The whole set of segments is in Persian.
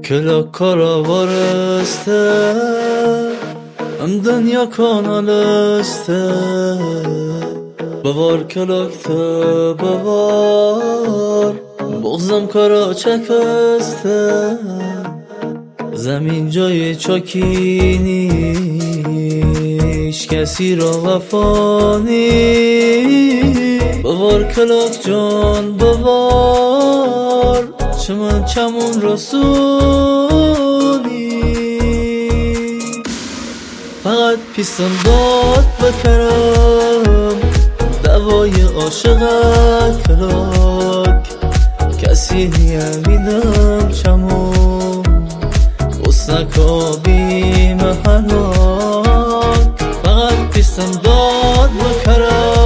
کلا کارا وارسته ام دنیا کانالسته بوار کلاکته بوار بغزم کارا چکسته زمین جای چاکی نیش کسی را وفا نی بوار کلاک جان بوار چمن چمون رسونی فقط پیستم داد بکرم دوای عاشقت کلاک کسی نیمیدم چمون بسنک آبی مهناک فقط پیستم داد بکرم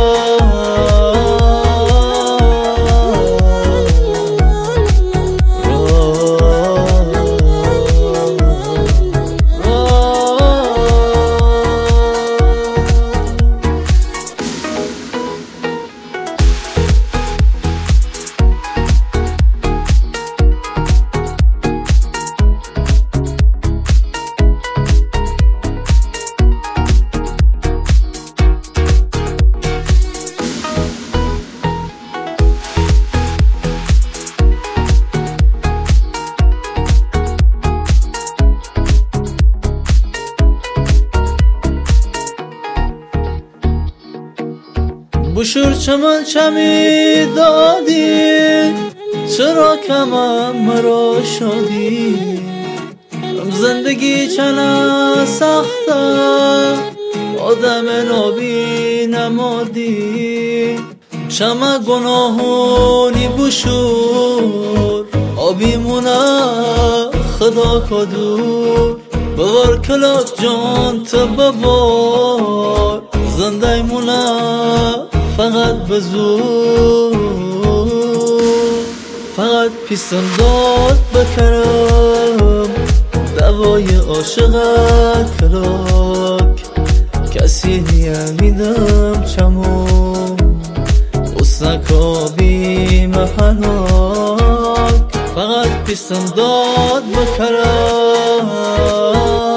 بشور چمن چمی دادی چرا کمم مرا شدی زندگی چنه سخته آدم نابی نمادی چمه گناهونی بشور آبی مونه خدا کدور بوار کلاک جان تو بوار زنده مونه فقط بزور فقط پیستم داد بکرم دوای عاشقت کلاک کسی نیمیدم چمون بسنک آبی مهناک فقط پیستم داد بکرم